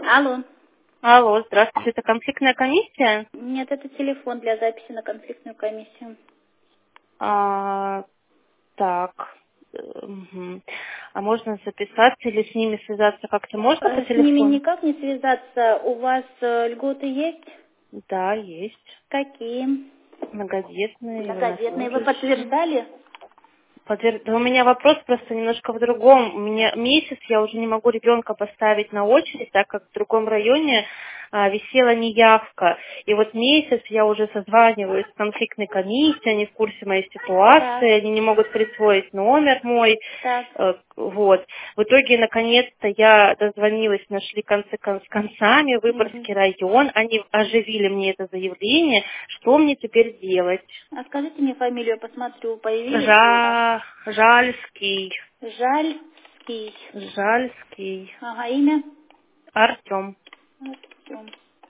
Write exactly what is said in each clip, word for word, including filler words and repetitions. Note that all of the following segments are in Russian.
Алло. Алло, здравствуйте, это конфликтная комиссия? Нет, это телефон для записи на конфликтную комиссию. А, так, э, мгм. А можно записаться или с ними связаться как-то можно по Э, С ними телефону? никак не связаться. У вас э, льготы есть? Да, есть. Какие? Многодетные или Многодетные. Вы военнослужащие. подтверждали? Подтвер- да у меня вопрос просто немножко в другом. У меня месяц я уже не могу ребенка поставить на очередь, так как в другом районе а, висела неявка. И вот месяц я уже созваниваюсь с конфликтной комиссией, они в курсе моей Так, ситуации, они не могут присвоить номер мой. так. Э, Вот. В итоге, наконец-то, я дозвонилась, нашли концы кон- с концами, Мгм. Выборгский район, они оживили мне это заявление. Что мне теперь делать? А скажите мне фамилию, я посмотрю, появились ли у нас. Жа... Жальский. Жальский. Жальский. Ага, имя? Артем. Артем.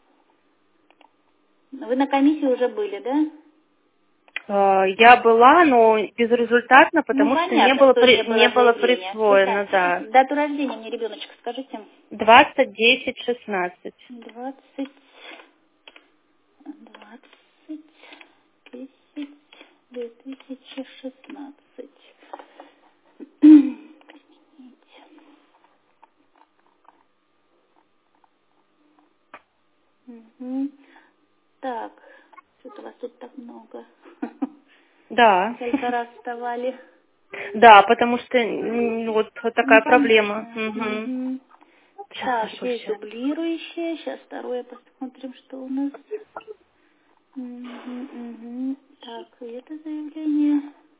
Вы на комиссии уже были, да? Э, Я была, но безрезультатно, Ну, потому что не понятно, было, что не при- не было было заявления. Все присвоено, да. понятно. Дату рождения мне ребеночка скажите. Двадцать десять шестнадцать. Двадцать, двадцать, десять, две тысячи шестнадцать. Мгм. Так, что-то вас тут так много. Да. Сколько раз вставали? Да, потому что м, вот Ну, такая проблема. понятно. Мгм. Мгм. Сейчас Так, нашел здесь сейчас. дублирующее. Сейчас второе посмотрим, что у нас. Мгм, мгм. Так, и это заявление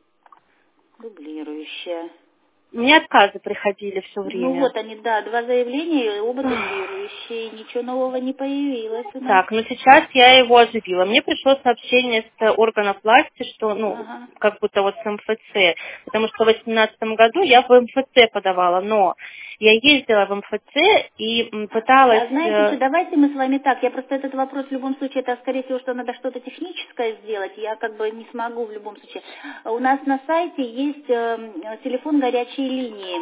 дублирующее. Мне отказы приходили все Ну время. вот они, да, два заявления, оба дублирующие. Ничего нового не появилось у нас. Так, ну сейчас я его оживила. Мне пришло сообщение с органов власти, что, ну, Ага. как будто вот с МФЦ, потому что в восемнадцатом году я в МФЦ подавала, но я ездила в МФЦ и м, пыталась... А знаете э, что, давайте мы с вами так, я просто этот вопрос в любом случае, это скорее всего, что надо что-то техническое сделать, я как бы не смогу в любом случае. У нас на сайте есть э, телефон горячей линии.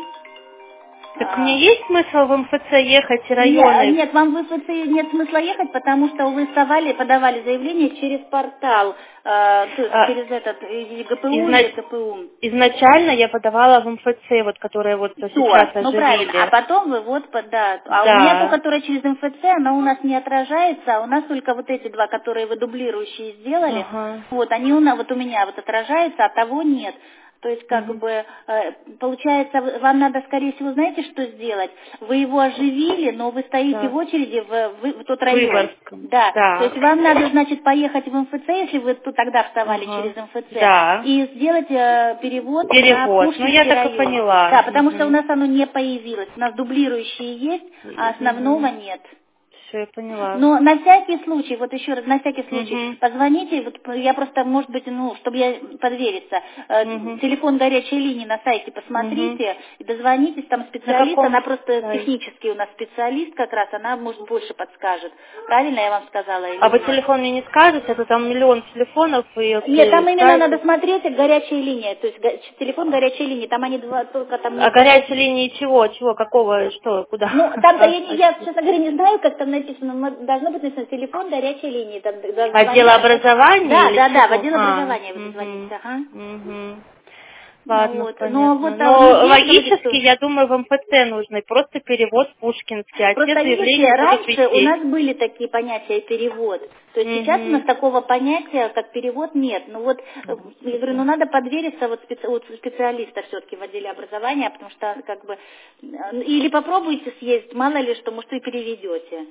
Так мне А, есть смысл в МФЦ ехать и Нет, районы? нет, вам в ИФЦ нет смысла ехать, потому что вы вставали, подавали заявление через портал, э, то есть А, через этот э, ГПУ или изна- КПУ. Изначально я подавала в МФЦ, вот, которые вот сейчас То, ну правильно, а оживили. потом вы вот, по- да, а у меня то, Да. которое через МФЦ, оно у нас не отражается, а у нас только вот эти два, которые вы дублирующие сделали, Ага. вот они у нас, вот у меня вот отражаются, а того нет. То есть, как Мгм. бы, э, получается, в- вам надо, скорее всего, знаете, что сделать? Вы его оживили, но вы стоите в Так. очереди в, в- в тот В район. Выборгском. Да, то есть Так. вам надо, значит, поехать в МФЦ, если вы тут тогда вставали через Ага. МФЦ, Да. и сделать э, перевод на Перевод. Ну, я Пушкинский так и район. поняла. Да, потому что у Угу. нас оно не появилось. У нас дублирующие есть, а основного Угу. нет. Все, я поняла. Но на всякий случай, вот еще раз, на всякий случай, Угу. позвоните, вот я просто, может быть, ну, чтобы я подвериться, э, Угу. телефон горячей линии на сайте Угу. посмотрите, и дозвонитесь, там На специалист, она каком просто сайте? технический у нас специалист как раз, она, может, больше подскажет. Правильно я вам сказала А или вы нет? телефон мне не скажете? Это там миллион телефонов и Нет, э, там именно надо сайтов. смотреть горячая линия, то есть го- телефон горячей линии, там они два, только там А нет. горячей линии чего? Чего? Какого? Что? Куда? Ну, там-то я, не- А, я, честно говоря, не знаю, как там написано, но должно быть написано телефон горячей линии, там должны Отдел звонить. образования Да, или да, да, в чего? отдел А, образования вы дозвонитесь, угу, ага. угу. Ну Ладно, вот, но понятно. вот там, ну Но здесь говорит, логически, что я думаю, в МФЦ нужно и просто перевод пушкинский, а те просто видите, заявления будут раньше у висеть. нас были такие понятия перевод, то есть сейчас у нас Угу. такого понятия, как перевод, нет. Ну вот, э, я говорю, ну Господи. надо подвериться вот, специ- вот специалиста все-таки в отделе образования, потому что как бы, э, или попробуйте съездить, мало ли что, может, вы переведете.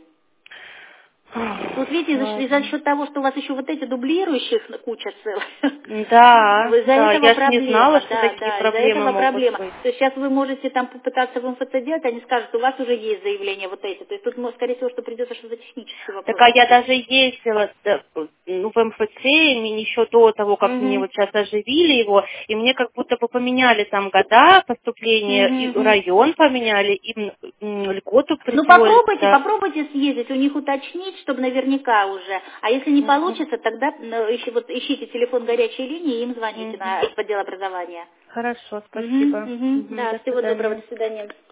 Вот видите, за, ш- за Ладно. счет того, что у вас еще вот эти дублирующих куча целая, Да, из-за да, этого я ж не знала, проблема, что да, такие да, из-за проблемы этого могут проблема. быть. То есть сейчас вы можете там попытаться в МФЦ делать, они скажут, у вас уже есть заявления вот эти. То есть тут, ну, скорее всего, что придется что-то технический Так, вопрос а я решить. даже ездила да, ну, в МФЦ мне еще до того, как мне Угу. вот сейчас оживили его, и мне как будто бы поменяли там года поступления, Угу, и угу. район поменяли, и м, м, льготу Ну присвоили попробуйте, туда. попробуйте съездить, у них уточнить, чтобы наверняка уже. А если не Мгм, получится, тогда ну, ищи- вот ищите телефон горячей линии и им звоните мгм. на в отдел образования. Хорошо, Угу, спасибо. угу. Мгм, Да, до всего доброго, свидания. до свидания.